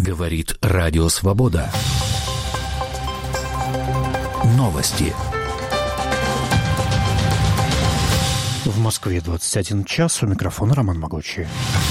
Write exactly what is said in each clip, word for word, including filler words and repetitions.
Говорит Радио Свобода. Новости. В Москве двадцать один час. У микрофона Роман Могучий.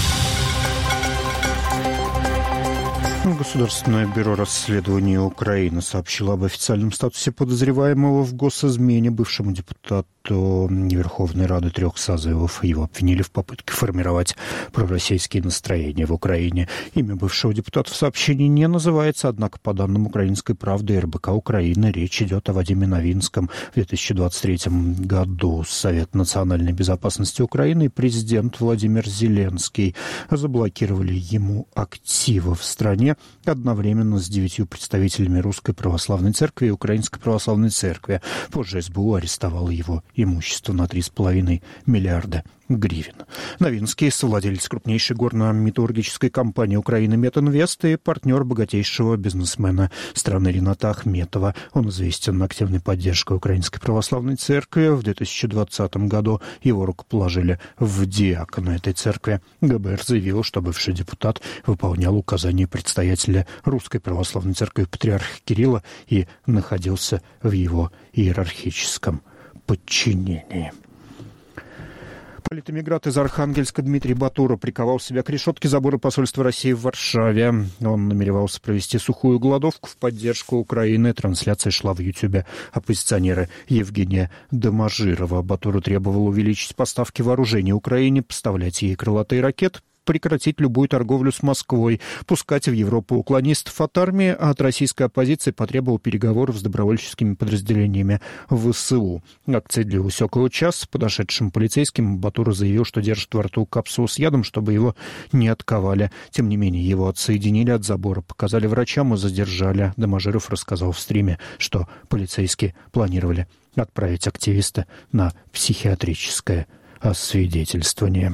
Государственное бюро расследования Украины сообщило об официальном статусе подозреваемого в госизмене бывшему депутату Верховной Рады трех созывов. Его обвинили в попытке формировать пророссийские настроения в Украине. Имя бывшего депутата в сообщении не называется, однако по данным «Украинской правды» и эр бэ ка Украины речь идет о Вадиме Новинском. В две тысячи двадцать третьем году Совет национальной безопасности Украины и президент Владимир Зеленский заблокировали ему активы в стране одновременно с девятью представителями Русской Православной Церкви и Украинской Православной Церкви. Позже эс бэ у арестовало его имущество на три с половиной миллиарда гривен. Новинский, совладелец крупнейшей горно-металлургической компании Украины «Метинвест» и партнер богатейшего бизнесмена страны Рената Ахметова. Он известен активной поддержкой Украинской Православной Церкви. В две тысячи двадцатом году его рукоположили в диакона этой церкви. гэ бэ эр заявил, что бывший депутат выполнял указания предстоятеля Русской Православной Церкви патриарха Кирилла и находился в его иерархическом подчинении. Политэмигрант из Архангельска Дмитрий Батура приковал себя к решетке забора посольства России в Варшаве. Он намеревался провести сухую голодовку в поддержку Украины. Трансляция шла в Ютьюбе оппозиционера Евгения Доможирова. Батура требовал увеличить поставки вооружений Украине, поставлять ей крылатые ракеты, прекратить любую торговлю с Москвой, пускать в Европу уклонистов от армии, а от российской оппозиции потребовал переговоров с добровольческими подразделениями вэ эс у. Акция длилась около часа. Подошедшим полицейским Батура заявил, что держит во рту капсулу с ядом, чтобы его не отковали. Тем не менее, его отсоединили от забора, показали врачам и задержали. Доможиров рассказал в стриме, что полицейские планировали отправить активиста на психиатрическое освидетельствование.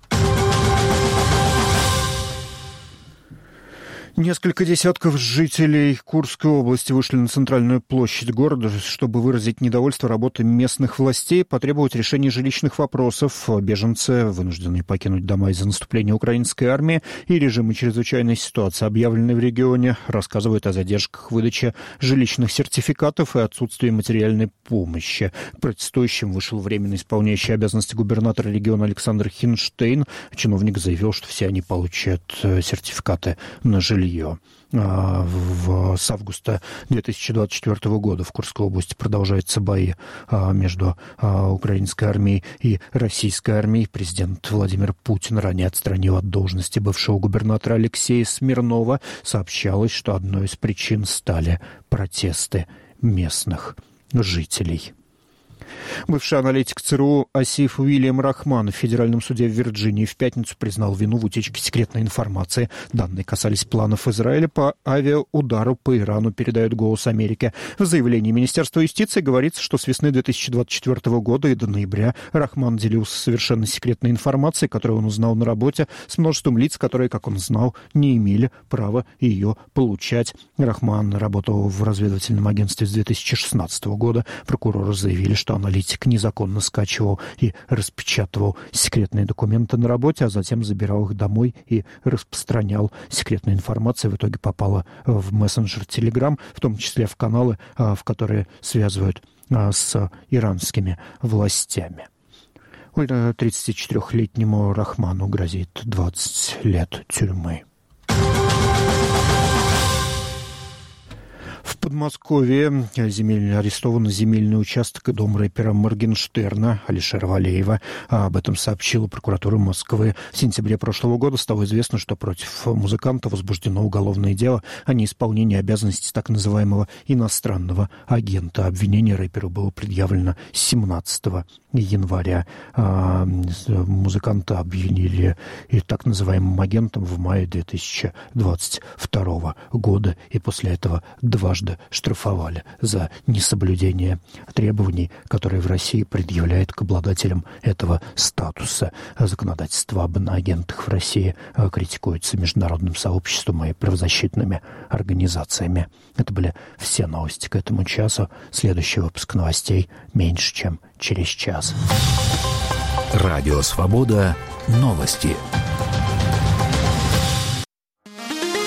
Несколько десятков жителей Курской области вышли на центральную площадь города, чтобы выразить недовольство работой местных властей, потребовать решения жилищных вопросов. Беженцы, вынужденные покинуть дома из-за наступления украинской армии и режима чрезвычайной ситуации, объявленной в регионе, рассказывают о задержках выдачи жилищных сертификатов и отсутствии материальной помощи. К протестующим вышел временно исполняющий обязанности губернатора региона Александр Хинштейн. Чиновник заявил, что все они получат сертификаты на жилье. В, с августа две тысячи двадцать четвёртого года в Курской области продолжаются бои между украинской армией и российской армией. Президент Владимир Путин ранее отстранил от должности бывшего губернатора Алексея Смирнова. Сообщалось, что одной из причин стали протесты местных жителей. Бывший аналитик цэ эр у Асиф Уильям Рахман в федеральном суде в Вирджинии в пятницу признал вину в утечке секретной информации. Данные касались планов Израиля по авиаудару по Ирану, передает «Голос Америки». В заявлении Министерства юстиции говорится, что с весны две тысячи двадцать четвёртого года и до ноября Рахман делился совершенно секретной информацией, которую он узнал на работе, с множеством лиц, которые, как он знал, не имели права ее получать. Рахман работал в разведывательном агентстве с две тысячи шестнадцатого года. Прокуроры заявили, что аналитик незаконно скачивал и распечатывал секретные документы на работе, а затем забирал их домой и распространял. Секретная информация в итоге попала в мессенджер Telegram, в том числе в каналы, в которые связывают с иранскими властями. тридцатичетырёхлетнему Рахману грозит двадцать лет тюрьмы. В Подмосковье земель... арестован земельный участок и дом рэпера Моргенштерна Алишера Валеева. Об этом сообщила прокуратура Москвы. В сентябре прошлого года стало известно, что против музыканта возбуждено уголовное дело о неисполнении обязанностей так называемого иностранного агента. Обвинение рэперу было предъявлено семнадцатого января. Музыканта обвинили и так называемым агентом в мае две тысячи двадцать второго года, и после этого дважды штрафовали за несоблюдение требований, которые в России предъявляют к обладателям этого статуса. Законодательство об иноагентах в России критикуется международным сообществом и правозащитными организациями. Это были все новости к этому часу. Следующий выпуск новостей меньше, чем через час. Радио Свобода. Новости.